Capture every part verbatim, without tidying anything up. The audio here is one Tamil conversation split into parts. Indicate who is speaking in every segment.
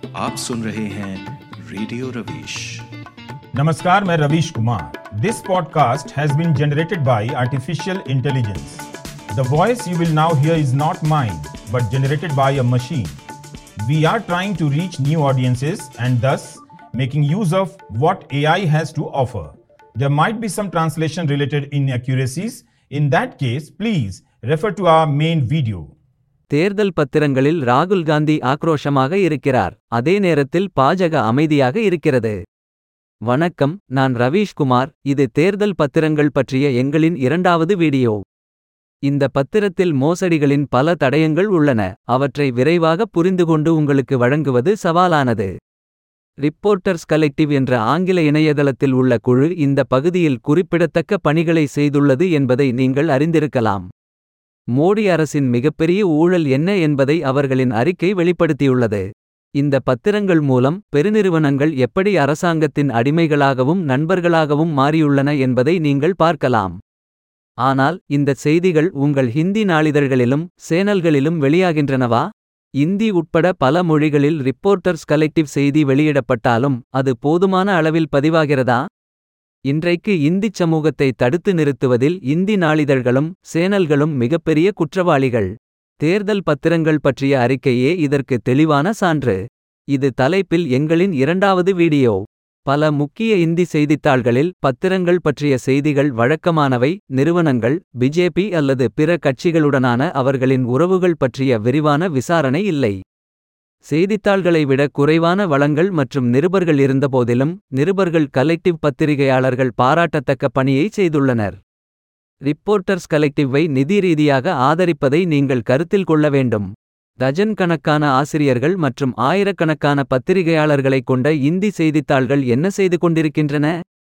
Speaker 1: आप सुन रहे हैं रेडियो रवीश।
Speaker 2: नमस्कार, मैं Ravish Kumar. This podcast has been generated by artificial intelligence. The voice you will now hear is not mine but generated by a machine. We are trying to reach new audiences and thus making use of what A I has to offer. There might be some translation related inaccuracies. In that case, please refer to our main video.
Speaker 3: தேர்தல் பத்திரங்களில் ராகுல் காந்தி ஆக்ரோஷமாக இருக்கிறார். அதே நேரத்தில் பாஜக அமைதியாக இருக்கிறது. வணக்கம், நான் ரவீஷ் குமார். இது தேர்தல் பத்திரங்கள் பற்றிய எங்களின் இரண்டாவது வீடியோ. இந்த பத்திரத்தில் மோசடிகளின் பல தடயங்கள் உள்ளன. அவற்றை விரைவாக புரிந்துகொண்டு உங்களுக்கு வழங்குவது சவாலானது. ரிப்போர்ட்டர்ஸ் கலெக்டிவ் என்ற ஆங்கில இணையதளத்தில் உள்ள குழு இந்த பகுதியில் குறிப்பிடத்தக்க பணிகளை செய்துள்ளது என்பதை நீங்கள் அறிந்திருக்கலாம். மோடி அரசின் மிகப்பெரிய ஊழல் என்ன என்பதை அவர்களின் அறிக்கை வெளிப்படுத்தியுள்ளது. இந்த பத்திரங்கள் மூலம் பெருநிறுவனங்கள் எப்படி அரசாங்கத்தின் அடிமைகளாகவும் நண்பர்களாகவும் மாறியுள்ளன என்பதை நீங்கள் பார்க்கலாம். ஆனால் இந்த செய்திகள் உங்கள் ஹிந்தி நாளிதழ்களிலும் சேனல்களிலும் வெளியாகின்றனவா? இந்தி உட்பட பல மொழிகளில் ரிப்போர்ட்டர்ஸ் கலெக்டிவ் செய்தி வெளியிடப்பட்டாலும் அது போதுமான அளவில் பதிவாகிறதா? இன்றைக்கு இந்திச் சமூகத்தை தடுத்து நிறுத்துவதில் இந்தி நாளிதழ்களும் சேனல்களும் மிகப்பெரிய குற்றவாளிகள். தேர்தல் பத்திரங்கள் பற்றிய அறிக்கையே இதற்கு தெளிவான சான்று. இது தலைப்பில் எங்களின் இரண்டாவது வீடியோ. பல முக்கிய இந்தி செய்தித்தாள்களில் பத்திரங்கள் பற்றிய செய்திகள் வழக்கமானவை. நிறுவனங்கள், பிஜேபி அல்லது பிற கட்சிகளுடனான அவர்களின் உறவுகள் பற்றிய விரிவான விசாரணை இல்லை. செய்தித்தாள்களை விட குறைவான வளங்கள் மற்றும் நிருபர்கள் இருந்தபோதிலும் நிருபர்கள் கலெக்டிவ் பத்திரிகையாளர்கள் பாராட்டத்தக்க பணியை செய்துள்ளனர். ரிப்போர்ட்டர்ஸ் கலெக்டிவை நிதி ரீதியாக ஆதரிப்பதை நீங்கள் கருத்தில் கொள்ள வேண்டும். டஜன் கணக்கான ஆசிரியர்கள் மற்றும் ஆயிரக்கணக்கான பத்திரிகையாளர்களைக் கொண்ட இந்தி செய்தித்தாள்கள் என்ன செய்து கொண்டிருக்கின்றன?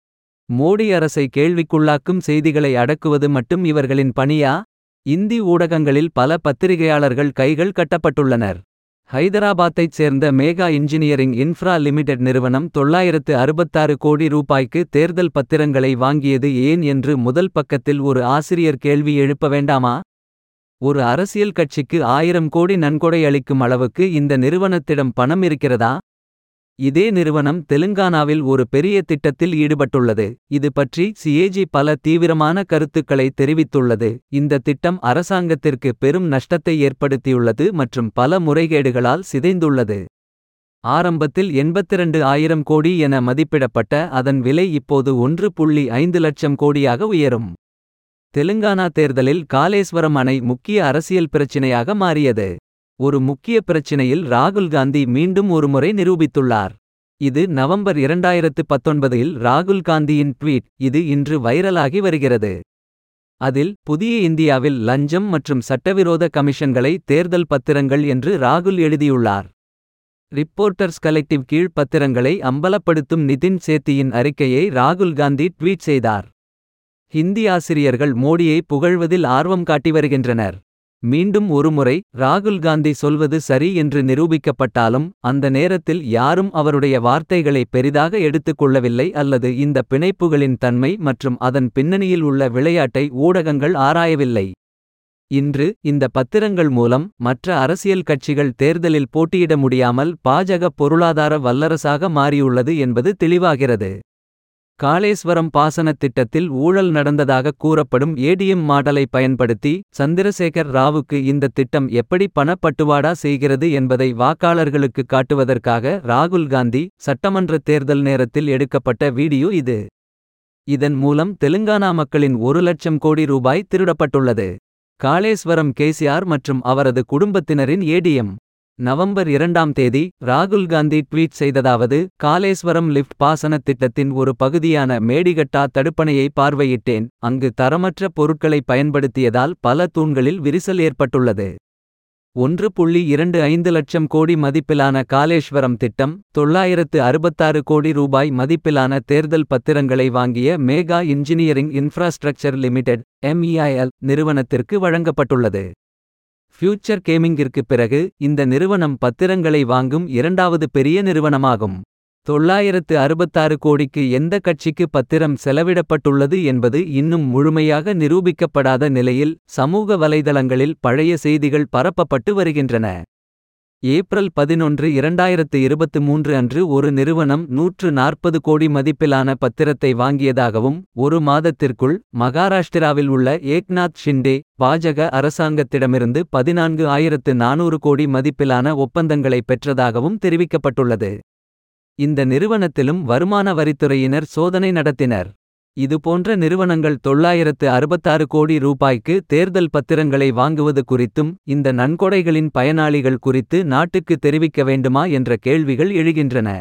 Speaker 3: மோடி அரசை கேள்விக்குள்ளாக்கும் செய்திகளை அடக்குவது மட்டும் இவர்களின் பணியா? இந்தி ஊடகங்களில் பல பத்திரிகையாளர்கள் கைகள் கட்டப்பட்டுள்ளனர். ஹைதராபாத்தைச் சேர்ந்த மேகா இன்ஜினியரிங் இன்ஃப்ரா லிமிடெட் நிறுவனம் தொள்ளாயிரத்து அறுபத்தாறு கோடி ரூபாய்க்கு தேர்தல் பத்திரங்களை வாங்கியது ஏன் என்று முதல் பக்கத்தில் ஒரு ஆசிரியர் கேள்வி எழுப்ப வேண்டாமா? ஒரு அரசியல் கட்சிக்கு ஆயிரம் கோடி நன்கொடை அளிக்கும் அளவுக்கு இந்த நிறுவனத்திடம் பணம் இருக்கிறதா? இதே நிறுவனம் தெலுங்கானாவில் ஒரு பெரிய திட்டத்தில் ஈடுபட்டுள்ளது. இது பற்றி சிஏஜி பல தீவிரமான கருத்துக்களை தெரிவித்துள்ளது. இந்த திட்டம் அரசாங்கத்திற்கு பெரும் நஷ்டத்தை ஏற்படுத்தியுள்ளது மற்றும் பல முறைகேடுகளால் சிதைந்துள்ளது. ஆரம்பத்தில் எண்பத்திரண்டு ஆயிரம் கோடி என மதிப்பிடப்பட்ட அதன் விலை இப்போது ஒன்று புள்ளி ஐந்து லட்சம் கோடியாக உயரும். தெலுங்கானா தேர்தலில் காலேஸ்வரம் அணை முக்கிய அரசியல் பிரச்சினையாக மாறியது. ஒரு முக்கிய பிரச்சினையில் ராகுல் காந்தி மீண்டும் ஒருமுறை நிரூபித்துள்ளார். இது நவம்பர் இரண்டாயிரத்து பத்தொன்பதில் ராகுல் காந்தியின் ட்வீட். இது இன்று வைரலாகி வருகிறது. அதில் புதிய இந்தியாவில் லஞ்சம் மற்றும் சட்டவிரோத கமிஷன்களை தேர்தல் பத்திரங்கள் என்று ராகுல் எழுதியுள்ளார். ரிப்போர்ட்டர்ஸ் கலெக்டிவ் கீழ் பத்திரங்களை அம்பலப்படுத்தும் நிதின் சேத்தியின் அறிக்கையை ராகுல் காந்தி ட்வீட் செய்தார். ஹிந்தி ஆசிரியர்கள் மோடியை புகழ்வதில் ஆர்வம் காட்டி வருகின்றனர். மீண்டும் ஒருமுறை ராகுல் காந்தி சொல்வது சரி என்று நிரூபிக்கப்பட்டாலும் அந்த நேரத்தில் யாரும் அவருடைய வார்த்தைகளை பெரிதாக எடுத்துக் கொள்ளவில்லை அல்லது இந்த பிணைப்புகளின் தன்மை மற்றும் அதன் பின்னணியில் உள்ள விளையாட்டை ஊடகங்கள் ஆராயவில்லை. இன்று இந்த பத்திரங்கள் மூலம் மற்ற அரசியல் கட்சிகள் தேர்தலில் போட்டியிட முடியாமல் பாஜக பொருளாதார வல்லரசாக மாறியுள்ளது என்பது தெளிவாகிறது. காளேஸ்வரம் பாசனத் திட்டத்தில் ஊழல் நடந்ததாக கூறப்படும் ஏடிஎம் மாடலை பயன்படுத்தி சந்திரசேகர் ராவுக்கு இந்த திட்டம் எப்படி பணப்பட்டுவாடா செய்கிறது என்பதை வாக்காளர்களுக்கு காட்டுவதற்காக ராகுல் காந்தி சட்டமன்ற தேர்தல் நேரத்தில் எடுக்கப்பட்ட வீடியோ இது. இதன் மூலம் தெலுங்கானா மக்களின் ஒரு லட்சம் கோடி ரூபாய் திருடப்பட்டுள்ளது. காளேஸ்வரம் கேசிஆர் மற்றும் அவரது குடும்பத்தினரின் ஏடிஎம். நவம்பர் இரண்டாம் தேதி ராகுல் காந்தி ட்வீட் செய்ததாவது: காளேஸ்வரம் லிஃப்ட் பாசனத் திட்டத்தின் ஒரு பகுதியான மேடிகட்டா தடுப்பணையை பார்வையிட்டேன். அங்கு தரமற்ற பொருட்களை பயன்படுத்தியதால் பல தூண்களில் விரிசல் ஏற்பட்டுள்ளது. ஒன்று புள்ளி இரண்டு ஐந்து லட்சம் கோடி மதிப்பிலான காளேஸ்வரம் திட்டம் தொள்ளாயிரத்து அறுபத்தாறு கோடி ரூபாய் மதிப்பிலான தேர்தல் பத்திரங்களை வாங்கிய Megha engineering infrastructure limited MEIL நிறுவனத்திற்கு வழங்கப்பட்டுள்ளது. ஃபியூச்சர் கேமிங்கிற்கு பிறகு இந்த நிறுவனம் பத்திரங்களை வாங்கும் இரண்டாவது பெரிய நிறுவனமாகும். தொள்ளாயிரத்து அறுபத்தாறு கோடிக்கு எந்த கட்சிக்கு பத்திரம் செலவிடப்பட்டுள்ளது என்பது இன்னும் முழுமையாக நிரூபிக்கப்படாத நிலையில் சமூக வலைதளங்களில் பழைய செய்திகள் பரப்பப்பட்டு வருகின்றன. ஏப்ரல் பதினொன்று இரண்டாயிரத்து இருபத்து மூன்று அன்று ஒரு நிறுவனம் நூற்று நாற்பது கோடி மதிப்பிலான பத்திரத்தை வாங்கியதாகவும் ஒரு மாதத்திற்குள் மகாராஷ்டிராவில் உள்ள ஏக்நாத் ஷிண்டே பாஜக அரசாங்கத்திடமிருந்து பதினான்கு ஆயிரத்து நானூறு கோடி மதிப்பிலான ஒப்பந்தங்களை பெற்றதாகவும் தெரிவிக்கப்பட்டுள்ளது. இந்த நிறுவனத்திலும் வருமான வரித்துறையினர் சோதனை நடத்தினர். இதுபோன்ற நிறுவனங்கள் தொள்ளாயிரத்து அறுபத்தாறு கோடி ரூபாய்க்கு தேர்தல் பத்திரங்களை வாங்குவது குறித்தும் இந்த நன்கொடைகளின் பயனாளிகள் குறித்து நாட்டுக்கு தெரிவிக்க வேண்டுமா என்ற கேள்விகள் எழுகின்றன.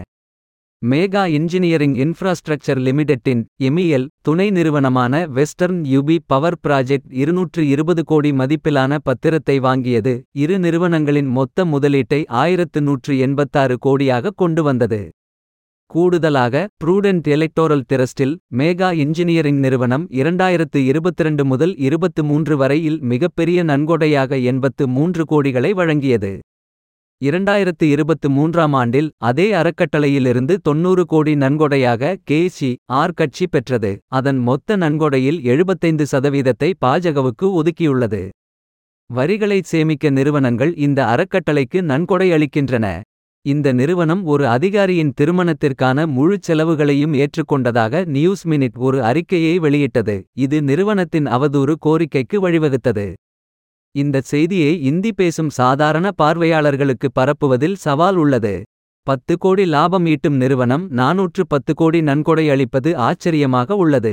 Speaker 3: மேகா இன்ஜினியரிங் இன்ஃப்ராஸ்ட்ரக்சர் லிமிடெட்டின் எமிஎல் துணை நிறுவனமான வெஸ்டர்ன் யுபி பவர் ப்ராஜெக்ட் இருநூற்று இருபது கோடி மதிப்பிலான பத்திரத்தை வாங்கியது இரு நிறுவனங்களின் மொத்த முதலீட்டை ஆயிரத்து நூற்று எண்பத்தாறு கோடியாக கொண்டு வந்தது. கூடுதலாக ப்ரூடென்ட் எலெக்டோரல் திரஸ்டில் மேகா இன்ஜினியரிங் நிறுவனம் இரண்டாயிரத்து இருபத்திரண்டு முதல் இருபத்து மூன்று வரையில் மிகப்பெரிய நன்கொடையாக எண்பத்து மூன்று கோடிகளை வழங்கியது. இரண்டாயிரத்து இருபத்து மூன்றாம் ஆண்டில் அதே அறக்கட்டளையிலிருந்து தொன்னூறு கோடி நன்கொடையாக கே சி ஆர் கட்சி பெற்றது. அதன் மொத்த நன்கொடையில் எழுபத்தைந்து சதவீதத்தை பாஜகவுக்கு ஒதுக்கியுள்ளது. வரிகளை சேமிக்க நிறுவனங்கள் இந்த அறக்கட்டளைக்கு நன்கொடை அளிக்கின்றன. இந்த நிறுவனம் ஒரு அதிகாரியின் திருமணத்திற்கான முழு செலவுகளையும் ஏற்றுக்கொண்டதாக நியூஸ் மினிட் ஒரு அறிக்கையை வெளியிட்டது. இது நிறுவனத்தின் அவதூறு கோரிக்கைக்கு வழிவகுத்தது. இந்த செய்தியை இந்தி பேசும் சாதாரண பார்வையாளர்களுக்கு பரப்புவதில் சவால் உள்ளது. பத்து கோடி லாபம் ஈட்டும் நிறுவனம் நாநூற்று பத்து கோடி நன்கொடை அளிப்பது ஆச்சரியமாக உள்ளது.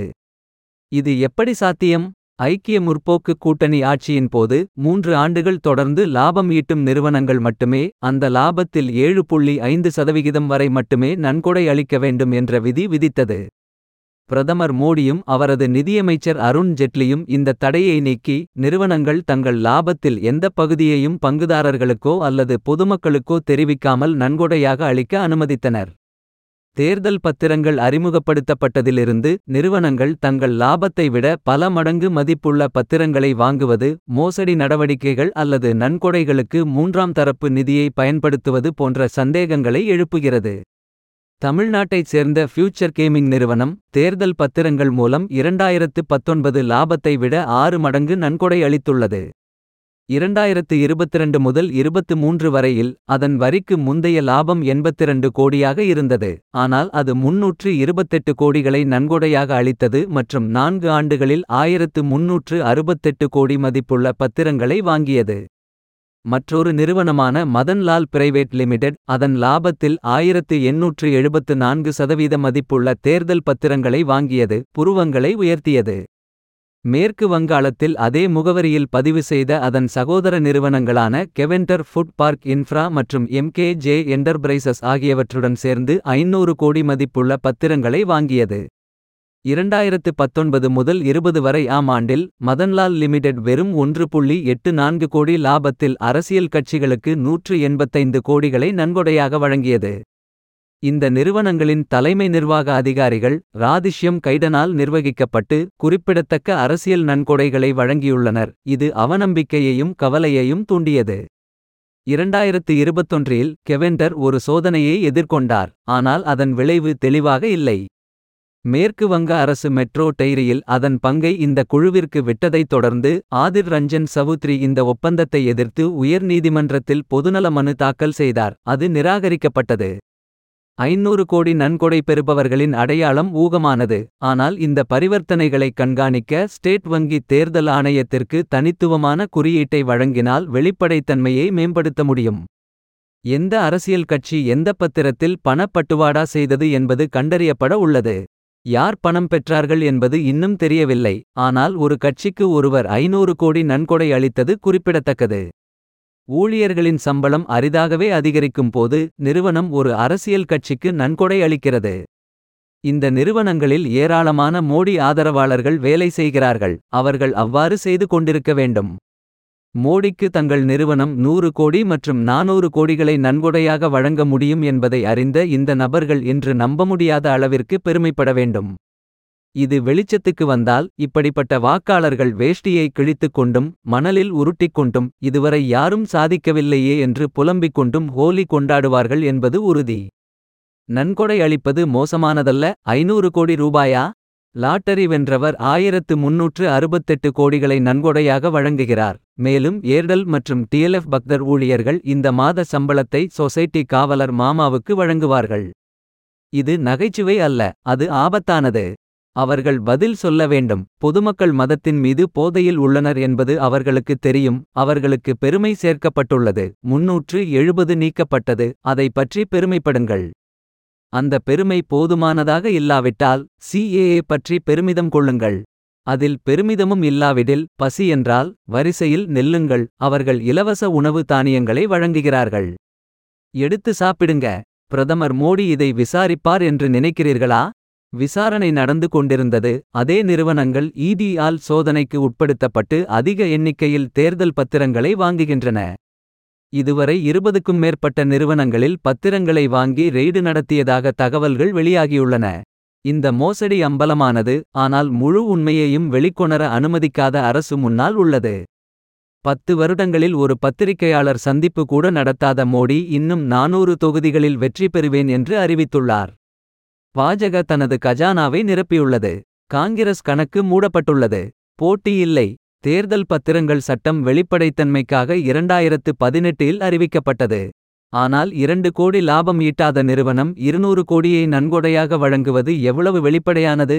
Speaker 3: இது எப்படி சாத்தியம்? ஐக்கிய முற்போக்கு கூட்டணி ஆட்சியின் போது மூன்று ஆண்டுகள் தொடர்ந்து லாபம் ஈட்டும் நிறுவனங்கள் மட்டுமே அந்த லாபத்தில் ஏழு புள்ளி ஐந்து சதவிகிதம் வரை மட்டுமே நன்கொடை அளிக்க வேண்டும் என்ற விதி விதித்தது. பிரதமர் மோடியும் அவரது நிதியமைச்சர் அருண் ஜெட்லியும் இந்த தடையை நீக்கி நிறுவனங்கள் தங்கள் லாபத்தில் எந்த பகுதியையும் பங்குதாரர்களுக்கோ அல்லது பொதுமக்களுக்கோ தெரிவிக்காமல் நன்கொடையாக அளிக்க அனுமதித்தனர். தேர்தல் பத்திரங்கள் அறிமுகப்படுத்தப்பட்டதிலிருந்து நிறுவனங்கள் தங்கள் லாபத்தை விட பல மடங்கு மதிப்புள்ள பத்திரங்களை வாங்குவது மோசடி நடவடிக்கைகள் அல்லது நன்கொடைகளுக்கு மூன்றாம் தரப்பு நிதியை பயன்படுத்துவது போன்ற சந்தேகங்களை எழுப்புகிறது. தமிழ்நாட்டைச் சேர்ந்த ஃபியூச்சர் கேமிங் நிறுவனம் தேர்தல் பத்திரங்கள் மூலம் இரண்டாயிரத்து பத்தொன்பது லாபத்தை விட ஆறு மடங்கு நன்கொடை அளித்துள்ளது. இரண்டாயிரத்து இருபத்திரண்டு முதல் இருபத்து மூன்று வரையில் அதன் வரிக்கு முந்தைய லாபம் எண்பத்திரண்டு கோடியாக இருந்தது. ஆனால் அது முன்னூற்று இருபத்தெட்டு கோடிகளை நன்கொடையாக அளித்தது மற்றும் நான்கு ஆண்டுகளில் ஆயிரத்து முன்னூற்று அறுபத்தெட்டு கோடி மதிப்புள்ள பத்திரங்களை வாங்கியது. மற்றொரு நிறுவனமான மதன்லால் பிரைவேட் லிமிடெட் அதன் லாபத்தில் ஆயிரத்து எண்ணூற்று எழுபத்து நான்கு சதவீத மதிப்புள்ள தேர்தல் பத்திரங்களை வாங்கியது புருவங்களை உயர்த்தியது. மேற்கு வங்காளத்தில் அதே முகவரியில் பதிவு செய்த அதன் சகோதர நிறுவனங்களான கெவெண்டர் ஃபுட் பார்க் இன்ஃப்ரா மற்றும் எம் கே ஜே என்டர்பிரைசஸ் ஆகியவற்றுடன் சேர்ந்து ஐநூறு கோடி மதிப்புள்ள பத்திரங்களை வாங்கியது. இரண்டாயிரத்து பத்தொன்பது முதல் இருபது வரை ஆம் ஆண்டில் மதன்லால் லிமிடெட் வெறும் ஒன்று புள்ளி எட்டு நான்கு கோடி லாபத்தில் அரசியல் கட்சிகளுக்கு நூற்று எண்பத்தைந்து கோடிகளை நன்கொடையாக வழங்கியது. இந்த நிறுவனங்களின் தலைமை நிர்வாக அதிகாரிகள் ராதிஷ்யம் கைடனால் நிர்வகிக்கப்பட்டு குறிப்பிடத்தக்க அரசியல் நன்கொடைகளை வழங்கியுள்ளனர். இது அவநம்பிக்கையையும் கவலையையும் தூண்டியது. இரண்டாயிரத்து இருபத்தொன்றில் கெவெண்டர் ஒரு சோதனையை எதிர்கொண்டார். ஆனால் அதன் விளைவு தெளிவாக இல்லை. மேற்கு வங்க அரசு மெட்ரோ டெய்ரியில் அதன் பங்கை இந்த குழுவிற்கு விட்டதைத் தொடர்ந்து ஆதிர் ரஞ்சன் சவுத்ரி இந்த ஒப்பந்தத்தை எதிர்த்து உயர்நீதிமன்றத்தில் பொதுநல மனு தாக்கல் செய்தார். அது நிராகரிக்கப்பட்டது. ஐநூறு கோடி நன்கொடை பெறுபவர்களின் அடையாளம் ஊகமானது. ஆனால் இந்த பரிவர்த்தனைகளை கண்காணிக்க ஸ்டேட் வங்கி தேர்தல் ஆணையத்திற்கு தனித்துவமான குறியீட்டை வழங்கினால் வெளிப்படைத்தன்மையை மேம்படுத்த முடியும். எந்த அரசியல் கட்சி எந்த பத்திரத்தில் பணப்பட்டுவாடா செய்தது என்பது கண்டறியப்பட உள்ளது. யார் பணம் பெற்றார்கள் என்பது இன்னும் தெரியவில்லை. ஆனால் ஒரு கட்சிக்கு ஒருவர் ஐநூறு கோடி நன்கொடை அளித்தது குறிப்பிடத்தக்கது. ஊழியர்களின் சம்பளம் அரிதாகவே அதிகரிக்கும் போது நிறுவனம் ஒரு அரசியல் கட்சிக்கு நன்கொடை அளிக்கிறது. இந்த நிறுவனங்களில் ஏராளமான மோடி ஆதரவாளர்கள் வேலை செய்கிறார்கள். அவர்கள் அவ்வாறு செய்து கொண்டிருக்க வேண்டும். மோடிக்கு தங்கள் நிறுவனம் நூறு கோடி மற்றும் நானூறு கோடிகளை நன்கொடையாக வழங்க முடியும் என்பதை அறிந்த இந்த நபர்கள் இன்று நம்ப முடியாத அளவிற்கு பெருமைப்பட வேண்டும். இது வெளிச்சத்துக்கு வந்தால் இப்படிப்பட்ட வாக்காளர்கள் வேஷ்டியை கிழித்துக் கொண்டும் மணலில் உருட்டிக் கொண்டும் இதுவரை யாரும் சாதிக்கவில்லையே என்று புலம்பிக் கொண்டும் ஹோலி கொண்டாடுவார்கள் என்பது உறுதி. நன்கொடை அளிப்பது மோசமானதல்ல. ஐநூறு கோடி ரூபாயா? லாட்டரி வென்றவர் ஆயிரத்து முன்னூற்று அறுபத்தெட்டு கோடிகளை நன்கொடையாக வழங்குகிறார். மேலும் ஏர்டெல் மற்றும் டிஎல்எஃப் பக்தர் ஊழியர்கள் இந்த மாத சம்பளத்தை சொசைட்டி காவலர் மாமாவுக்கு வழங்குவார்கள். இது நகைச்சுவை அல்ல, அது ஆபத்தானது. அவர்கள் பதில் சொல்ல வேண்டும். பொதுமக்கள் மதத்தின் மீது போதையில் உள்ளனர் என்பது அவர்களுக்கு தெரியும். அவர்களுக்கு பெருமை சேர்க்கப்பட்டுள்ளது. முன்னூற்று எழுபது நீக்கப்பட்டது. அதை பற்றி பெருமைப்படுங்கள். அந்த பெருமை போதுமானதாக இல்லாவிட்டால் சிஏஏ பற்றி பெருமிதம் கொள்ளுங்கள். அதில் பெருமிதமும் இல்லாவிடில் பசி என்றால் வரிசையில் நெல்லுங்கள். அவர்கள் இலவச உணவு தானியங்களை வழங்குகிறார்கள். எடுத்து சாப்பிடுங்க. பிரதமர் மோடி இதை விசாரிப்பார் என்று நினைக்கிறீர்களா? விசாரணை நடந்து கொண்டிருந்தது. அதே நிறுவனங்கள் ஈடியால் சோதனைக்கு உட்படுத்தப்பட்டு அதிக எண்ணிக்கையில் தேர்தல் பத்திரங்களை வாங்குகின்றன. இதுவரை இருபதுக்கும் மேற்பட்ட நிறுவனங்களில் பத்திரங்களை வாங்கி ரெய்டு நடத்தியதாக தகவல்கள் வெளியாகியுள்ளன. இந்த மோசடி அம்பலமானது, ஆனால் முழு உண்மையையும் வெளிக்கொணர அனுமதிக்காத அரசு முன்னால் உள்ளது. பத்து வருடங்களில் ஒரு பத்திரிகையாளர் சந்திப்பு கூட நடத்தாத மோடி இன்னும் நானூறு தொகுதிகளில் வெற்றி பெறுவேன் என்று அறிவித்துள்ளார். பாஜக தனது கஜானாவை நிரப்பியுள்ளது. காங்கிரஸ் கணக்கு மூடப்பட்டுள்ளது. போட்டி இல்லை. தேர்தல் பத்திரங்கள் சட்டம் வெளிப்படைத்தன்மைக்காக இரண்டாயிரத்து பதினெட்டில் அறிவிக்கப்பட்டது. ஆனால் இரண்டு கோடி லாபம் ஈட்டாத நிறுவனம் இருநூறு கோடியை நன்கொடையாக வழங்குவது எவ்வளவு வெளிப்படையானது?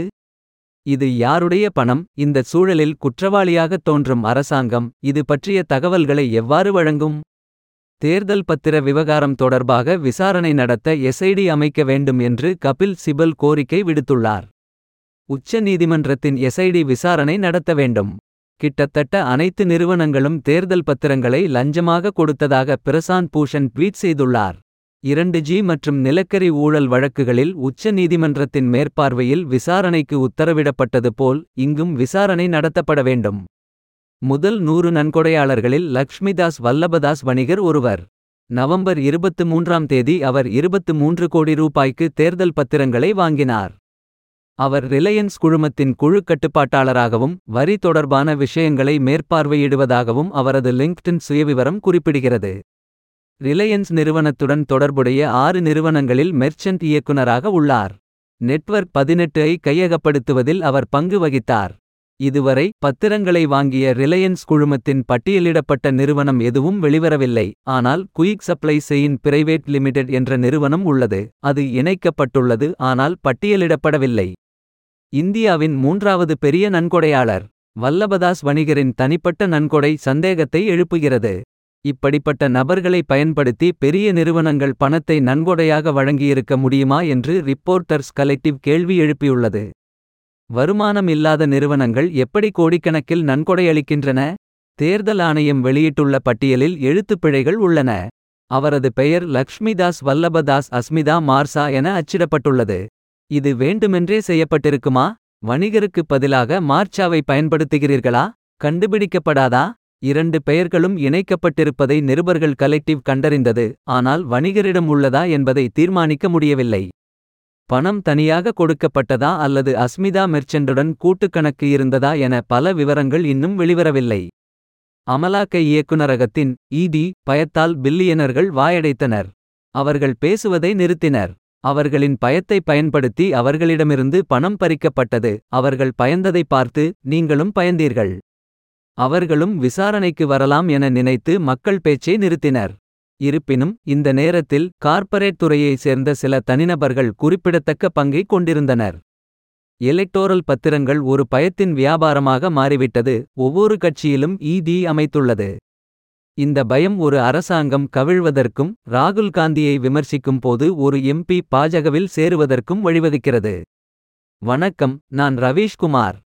Speaker 3: இது யாருடைய பணம்? இந்த சூழலில் குற்றவாளியாகத் தோன்றும் அரசாங்கம் இது பற்றிய தகவல்களை எவ்வாறு வழங்கும்? தேர்தல் பத்திர விவகாரம் தொடர்பாக விசாரணை நடத்த எஸ்ஐடி அமைக்க வேண்டும் என்று கபில் சிபல் கோரிக்கை விடுத்துள்ளார். உச்ச நீதிமன்றத்தின் எஸ்ஐடி விசாரணை நடத்த வேண்டும். கிட்டத்தட்ட அனைத்து நிறுவனங்களும் தேர்தல் பத்திரங்களை லஞ்சமாக கொடுத்ததாக பிரசாந்த் பூஷன் ட்வீட் செய்துள்ளார். இரண்டு ஜி மற்றும் நிலக்கரி ஊழல் வழக்குகளில் உச்ச நீதிமன்றத்தின் மேற்பார்வையில் விசாரணைக்கு உத்தரவிடப்பட்டது போல் இங்கும் விசாரணை நடத்தப்பட வேண்டும். முதல் நூறு நன்கொடையாளர்களில் லக்ஷ்மிதாஸ் வல்லபதாஸ் வணிகர் ஒருவர். நவம்பர் இருபத்து மூன்றாம் தேதி அவர் இருபத்து மூன்று கோடி ரூபாய்க்கு தேர்தல் பத்திரங்களை வாங்கினார். அவர் ரிலையன்ஸ் குழுமத்தின் குழு கட்டுப்பாட்டாளராகவும் வரி தொடர்பான விஷயங்களை மேற்பார்வையிடுவதாகவும் அவரது லிங்க்டின் சுயவிவரம் குறிப்பிடுகிறது. ரிலையன்ஸ் நிறுவனத்துடன் தொடர்புடைய ஆறு நிறுவனங்களில் மெர்ச்சன்ட் இயக்குநராக உள்ளார். நெட்வொர்க் பதினெட்டு ஐ கையகப்படுத்துவதில் அவர் பங்கு வகித்தார். இதுவரை பத்திரங்களை வாங்கிய ரிலையன்ஸ் குழுமத்தின் பட்டியலிடப்பட்ட நிறுவனம் எதுவும் வெளிவரவில்லை. ஆனால் quick supply chain private limited என்ற நிறுவனம் உள்ளது. அது இணைக்கப்பட்டுள்ளது, ஆனால் பட்டியலிடப்படவில்லை. இந்தியாவின் மூன்றாவது பெரிய நன்கொடையாளர் வல்லபதாஸ் வணிகரின் தனிப்பட்ட நன்கொடை சந்தேகத்தை எழுப்புகிறது. இப்படிப்பட்ட நபர்களை பயன்படுத்தி பெரிய நிறுவனங்கள் பணத்தை நன்கொடையாக வழங்கியிருக்க முடியுமா என்று ரிப்போர்ட்டர்ஸ் கலெக்டிவ் கேள்வி எழுப்பியுள்ளது. வருமானம் இல்லாத நிறுவனங்கள் எப்படி கோடிக்கணக்கில் நன்கொடையளிக்கின்றன? தேர்தல் ஆணையம் வெளியிட்டுள்ள பட்டியலில் எழுத்துப்பிழைகள் உள்ளன. அவரது பெயர் லக்ஷ்மிதாஸ் வல்லபதாஸ் அஸ்மிதா மார்சா என அச்சிடப்பட்டுள்ளது. இது வேண்டுமென்றே செய்யப்பட்டிருக்குமா? வணிகருக்கு பதிலாக மார்ச்சாவை பயன்படுத்துகிறீர்களா? கண்டுபிடிக்கப்படாதா? இரண்டு பெயர்களும் இணைக்கப்பட்டிருப்பதை நிருபர்கள் கலெக்டிவ் கண்டறிந்தது. ஆனால் வணிகரிடம் உள்ளதா என்பதை தீர்மானிக்க முடியவில்லை. பணம் தனியாக கொடுக்கப்பட்டதா அல்லது அஸ்மிதா மெர்ச்சண்டுடன் கூட்டுக்கணக்கு இருந்ததா என பல விவரங்கள் இன்னும் வெளிவரவில்லை. அமலாக்க இயக்குநரகத்தின் இடி பயத்தால் பில்லியனர்கள் வாயடைத்தனர். அவர்கள் பேசுவதை நிறுத்தினர். அவர்களின் பயத்தை பயன்படுத்தி அவர்களிடமிருந்து பணம் பறிக்கப்பட்டது. அவர்கள் பயந்ததை பார்த்து நீங்களும் பயந்தீர்கள். அவர்களும் விசாரணைக்கு வரலாம் என நினைத்து மக்கள் பேச்சை நிறுத்தினர். இருப்பினும் இந்த நேரத்தில் கார்ப்பரேட் துறையைச் சேர்ந்த சில தனிநபர்கள் குறிப்பிடத்தக்க பங்கை கொண்டிருந்தனர். எலெக்டோரல் பத்திரங்கள் ஒரு பயத்தின் வியாபாரமாக மாறிவிட்டது. ஒவ்வொரு கட்சியிலும் இடி அமைத்துள்ளது. இந்த பயம் ஒரு அரசாங்கம் கவிழ்வதற்கும் ராகுல் காந்தியை விமர்சிக்கும் போது ஒரு எம்பி பாஜகவில் சேருவதற்கும் வழிவகுக்கிறது. வணக்கம், நான் ரவீஷ்குமார்.